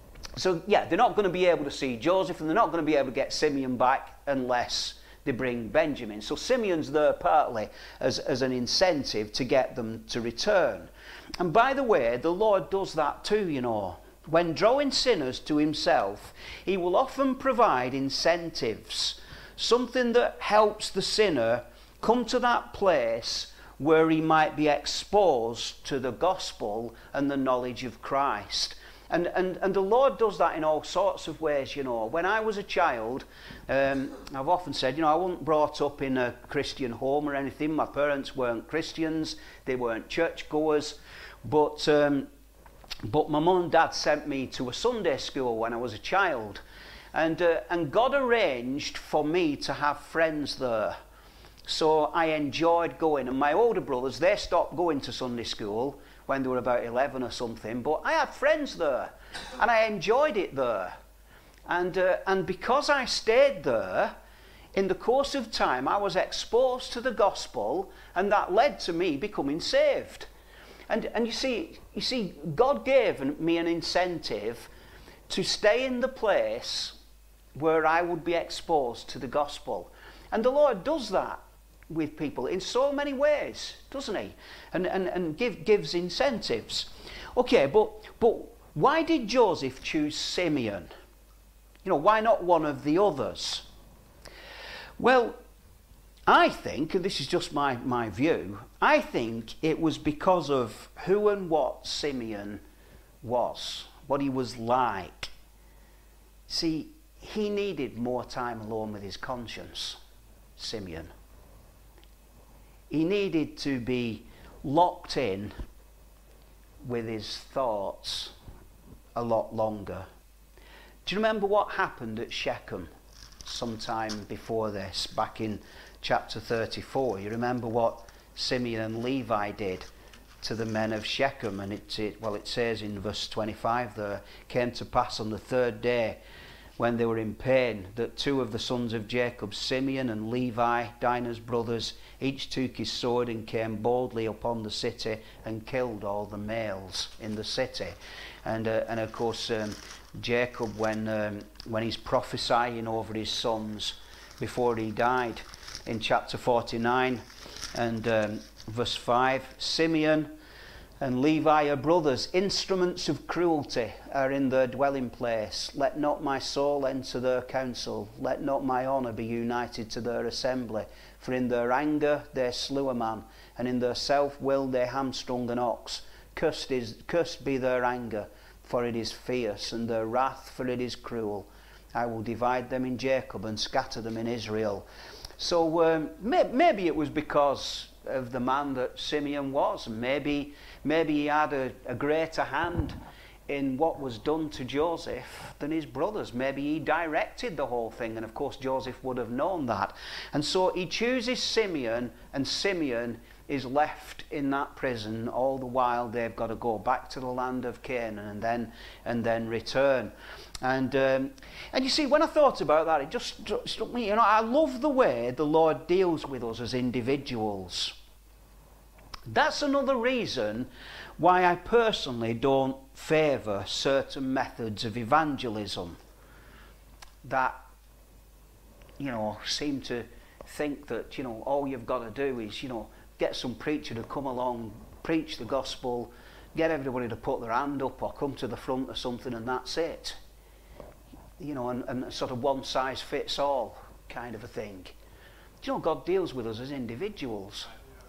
S1: so yeah, they're not going to be able to see Joseph, and they're not going to be able to get Simeon back unless they bring Benjamin. So Simeon's there partly as, as an incentive to get them to return. And by the way, the Lord does that too, you know. When drawing sinners to himself, he will often provide incentives, something that helps the sinner come to that place where he might be exposed to the gospel and the knowledge of Christ. And, and, and the Lord does that in all sorts of ways, you know. When I was a child, um, I've often said, you know, I wasn't brought up in a Christian home or anything. My parents weren't Christians. They weren't churchgoers. But, um, but my mum and dad sent me to a Sunday school when I was a child. And, uh, and God arranged for me to have friends there. So I enjoyed going. And my older brothers, they stopped going to Sunday school when they were about eleven or something, but I had friends there and I enjoyed it there. And, uh, and because I stayed there, in the course of time I was exposed to the gospel, and that led to me becoming saved. And, and you see, you see, God gave me an incentive to stay in the place where I would be exposed to the gospel. And the Lord does that with people in so many ways, doesn't he? And, and, and give, gives incentives. Okay, but, but why did Joseph choose Simeon? You know, why not one of the others? Well, I think, and this is just my, my view, I think it was because of who and what Simeon was, what he was like. See, he needed more time alone with his conscience, Simeon. He needed to be locked in with his thoughts a lot longer. Do you remember what happened at Shechem sometime before this, back in chapter thirty-four? You remember what Simeon and Levi did to the men of Shechem? And it, it well, it says in verse twenty-five there, came to pass on the third day, when they were in pain, that two of the sons of Jacob, Simeon and Levi, Dinah's brothers, each took his sword and came boldly upon the city and killed all the males in the city. And uh, and of course um, Jacob, when um, when he's prophesying over his sons before he died, in chapter forty-nine and um, verse five, Simeon and Levi are brothers, instruments of cruelty are in their dwelling place. Let not my soul enter their council, let not my honour be united to their assembly. For in their anger they slew a man, and in their self-will they hamstrung an ox. Cursed, is, cursed be their anger, for it is fierce, and their wrath, for it is cruel. I will divide them in Jacob and scatter them in Israel. So um, may, maybe it was because of the man that Simeon was. Maybe, maybe he had a, a greater hand in what was done to Joseph than his brothers. Maybe he directed the whole thing, and of course Joseph would have known that. And so he chooses Simeon, and Simeon is left in that prison. All the while they've got to go back to the land of Canaan and then and then return. And um, and you see, when I thought about that, it just struck me, you know, I love the way the Lord deals with us as individuals. That's another reason why I personally don't favour certain methods of evangelism that, you know, seem to think that, you know, all you've got to do is, you know, get some preacher to come along, preach the gospel, get everybody to put their hand up or come to the front or something, and that's it. You know, and, and sort of one size fits all kind of a thing. Do you know, God deals with us as individuals.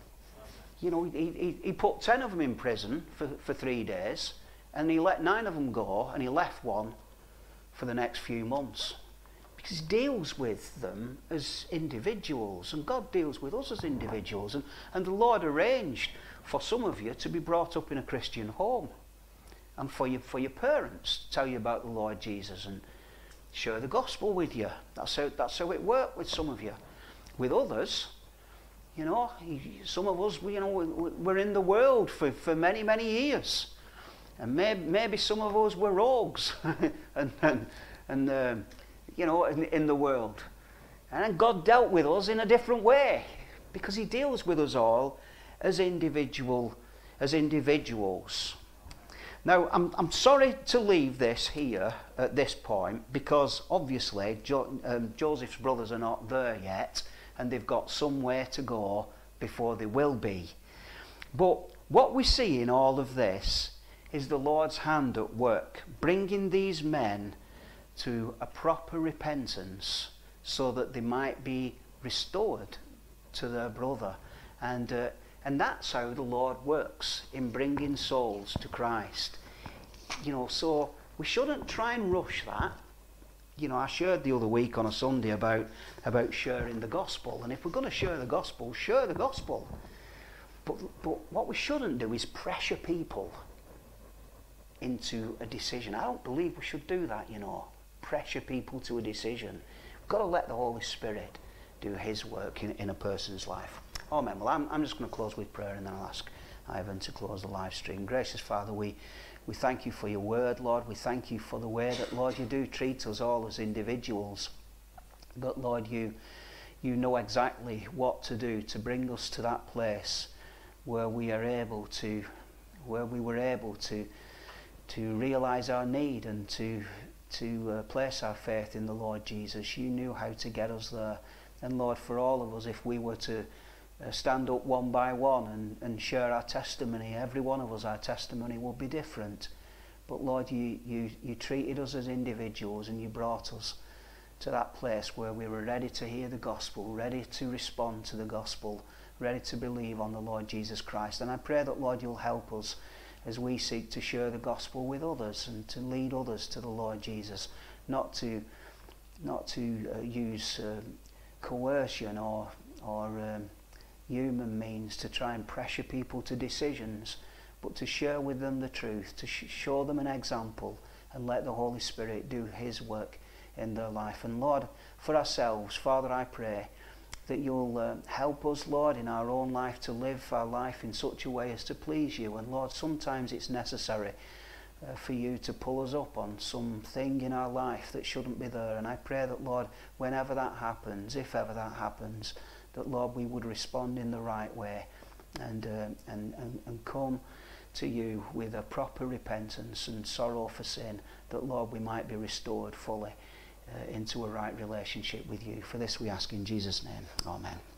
S1: You know, he, he, he put ten of them in prison for, for three days, and he let nine of them go, and he left one for the next few months. Because he deals with them as individuals, and God deals with us as individuals. And, and the Lord arranged for some of you to be brought up in a Christian home, and for you, for your parents to tell you about the Lord Jesus and share the gospel with you. That's how, that's how it worked with some of you. With others, you know, some of us, you know, we're in the world for, for many, many years. And maybe, maybe some of us were rogues and, and, and um, you know, in, in the world. And then God dealt with us in a different way, because he deals with us all as individual, as individuals. Now, I'm, I'm sorry to leave this here at this point, because obviously jo um, Joseph's brothers are not there yet, and they've got some way to go before they will be. But what we see in all of this is the Lord's hand at work, bringing these men to a proper repentance so that they might be restored to their brother. And, uh, and that's how the Lord works in bringing souls to Christ. You know, so we shouldn't try and rush that. You know, I shared the other week on a Sunday about, about sharing the gospel. And if we're going to share the gospel, share the gospel. But, but what we shouldn't do is pressure people into a decision. I don't believe we should do that, you know. Pressure people to a decision. We've got to let the Holy Spirit do his work in, in a person's life. Amen. Well, I'm, I'm just going to close with prayer, and then I'll ask Ivan to close the live stream. Gracious Father, we, we thank you for your word, Lord. We thank you for the way that, Lord, you do treat us all as individuals. But, Lord, you, you know exactly what to do to bring us to that place where we are able to, where we were able to, to realise our need and to to uh, place our faith in the Lord Jesus. You knew how to get us there. And Lord, for all of us, if we were to uh, stand up one by one and, and share our testimony, every one of us, our testimony will be different. But Lord, you, you, you treated us as individuals, and you brought us to that place where we were ready to hear the gospel, ready to respond to the gospel, ready to believe on the Lord Jesus Christ. And I pray that, Lord, you'll help us as we seek to share the gospel with others and to lead others to the Lord Jesus, not to not to uh, use uh, coercion or, or um, human means to try and pressure people to decisions, but to share with them the truth, to sh show them an example, and let the Holy Spirit do his work in their life. And Lord, for ourselves, Father, I pray that you'll uh, help us, Lord, in our own life to live our life in such a way as to please you. And Lord, sometimes it's necessary uh, for you to pull us up on something in our life that shouldn't be there. And I pray that, Lord, whenever that happens, if ever that happens, that, Lord, we would respond in the right way and, uh, and, and, and come to you with a proper repentance and sorrow for sin, that, Lord, we might be restored fully uh, into a right relationship with you. For this we ask in Jesus' name. Amen.